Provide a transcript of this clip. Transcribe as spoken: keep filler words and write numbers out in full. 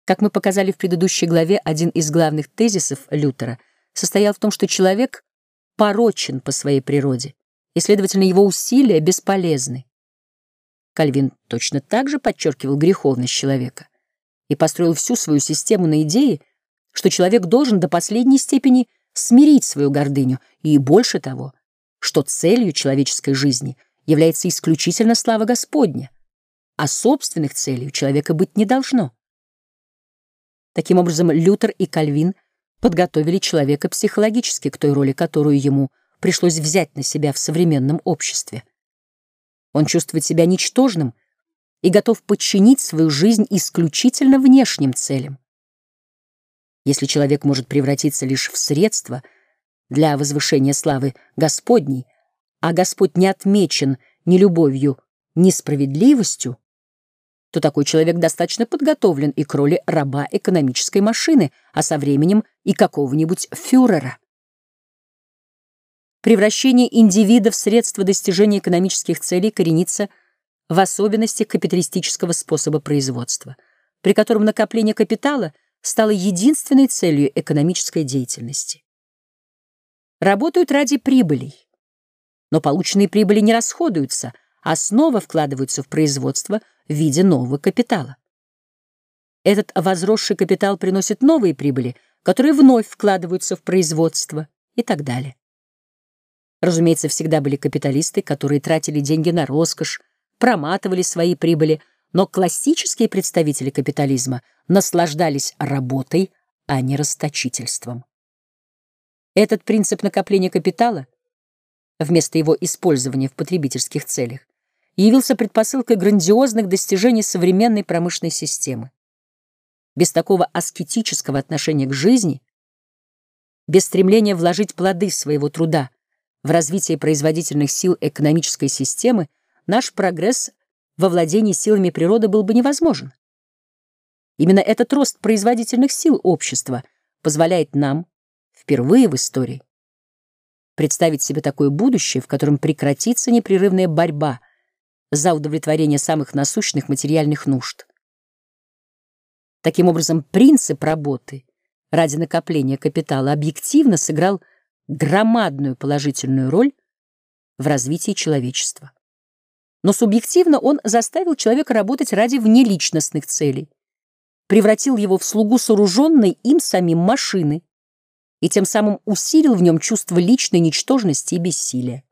Как мы показали в предыдущей главе, один из главных тезисов Лютера состоял в том, что человек порочен по своей природе, и, следовательно, его усилия бесполезны. Кальвин точно так же подчеркивал греховность человека и построил всю свою систему на идее, что человек должен до последней степени смирить свою гордыню, и больше того, что целью человеческой жизни является исключительно слава Господня, а собственных целей у человека быть не должно. Таким образом, Лютер и Кальвин подготовили человека психологически к той роли, которую ему пришлось взять на себя в современном обществе. Он чувствует себя ничтожным и готов подчинить свою жизнь исключительно внешним целям. Если человек может превратиться лишь в средство для возвышения славы Господней, а Господь не отмечен ни любовью, ни справедливостью, то такой человек достаточно подготовлен и к роли раба экономической машины, а со временем и какого-нибудь фюрера. Превращение индивида в средство достижения экономических целей коренится в особенностях капиталистического способа производства, при котором накопление капитала стало единственной целью экономической деятельности. Работают ради прибылей, но полученные прибыли не расходуются, а снова вкладываются в производство в виде нового капитала. Этот возросший капитал приносит новые прибыли, которые вновь вкладываются в производство и так далее. Разумеется, всегда были капиталисты, которые тратили деньги на роскошь, проматывали свои прибыли, но классические представители капитализма наслаждались работой, а не расточительством. Этот принцип накопления капитала, вместо его использования в потребительских целях, явился предпосылкой грандиозных достижений современной промышленной системы. Без такого аскетического отношения к жизни, без стремления вложить плоды своего труда в развитие производительных сил экономической системы, наш прогресс во владении силами природы был бы невозможен. Именно этот рост производительных сил общества позволяет нам, впервые в истории, представить себе такое будущее, в котором прекратится непрерывная борьба за удовлетворение самых насущных материальных нужд. Таким образом, принцип работы ради накопления капитала объективно сыграл громадную положительную роль в развитии человечества. Но субъективно он заставил человека работать ради внеличностных целей, превратил его в слугу сооруженной им самим машины и тем самым усилил в нем чувство личной ничтожности и бессилия.